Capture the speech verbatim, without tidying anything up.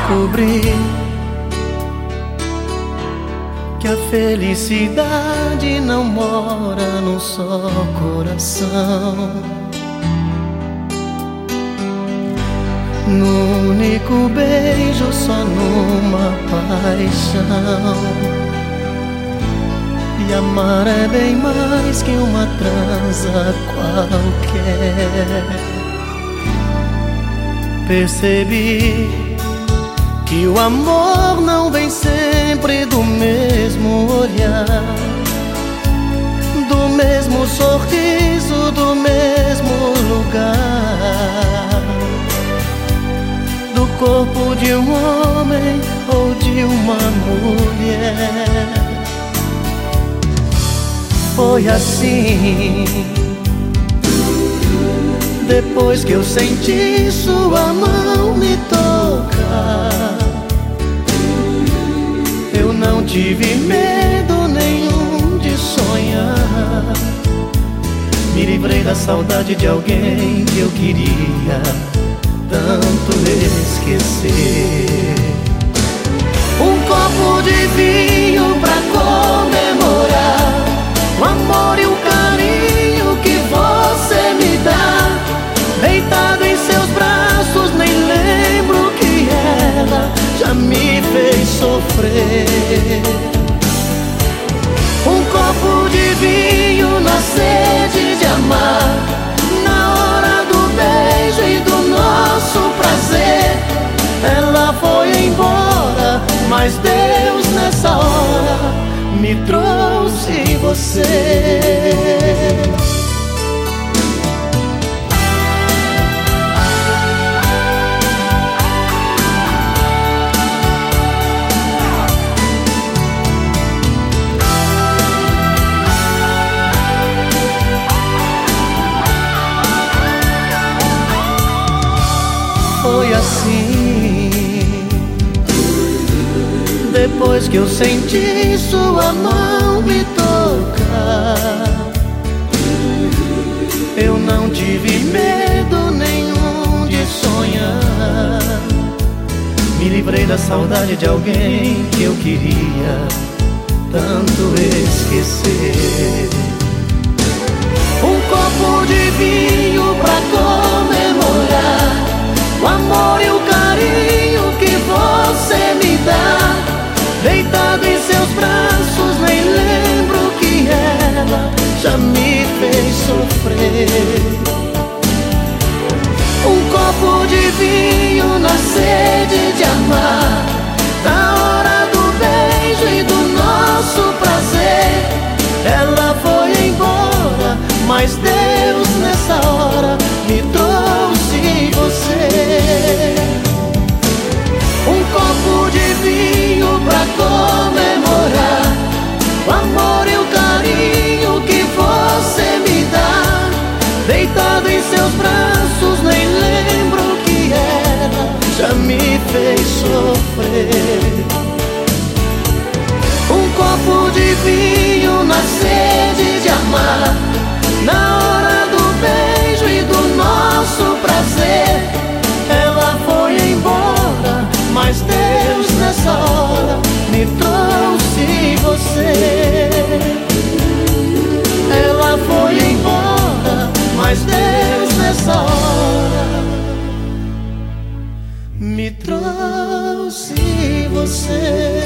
descobri que a felicidade não mora num só coração, num único beijo, só numa paixão. E amar é bem mais que uma transa qualquer. Percebi que o amor não vem sempre do mesmo olhar, do mesmo sorriso, do mesmo lugar, do corpo de um homem ou de uma mulher. Foi assim, depois que eu senti sua mão me tocar, eu não tive medo nenhum de sonhar. Me livrei da saudade de alguém que eu queria tanto esquecer. Um copo de vinho pra comemorar o amor e o carinho que você me dá. Deitado em seus braços, nem lembro que ela já me fez sofrer. Um copo de vinho na sede de amar, na hora do beijo e do nosso prazer. Ela foi embora, mas Deus nessa hora me trouxe você. Foi assim, depois que eu senti sua mão me tocar, eu não tive medo nenhum de sonhar. Me livrei da saudade de alguém que eu queria tanto esquecer. Um copo de vinho pra comemorar o amor e o carinho que você me dá. Deitado em seus braços, nem lembro que ela já me fez sofrer. Um copo de vinho na sede de amar, na hora do beijo e do nosso prazer. Ela foi embora, mas Deus nessa hora me trouxe você. Um copo de vinho pra comemorar o amor e o carinho que você me dá. Deitado em seus braços, nem lembro que ela já me fez sofrer. Um copo de vinho na sede de amar, na hora do beijo e do nosso prazer. Ela foi embora, mas Deus nessa hora me trouxe você. Ela foi embora, mas Deus nessa hora me trouxe você.